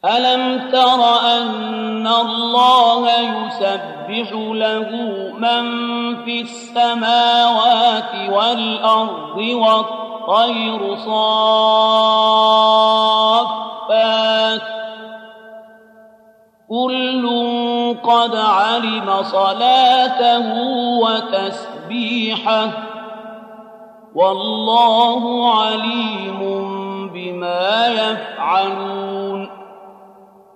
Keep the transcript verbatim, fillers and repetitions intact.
ألم تر أن الله يسبح له من في السماوات والأرض والطير صافات كل قد علم صلاته وتسبيحه والله عليم بما يفعلون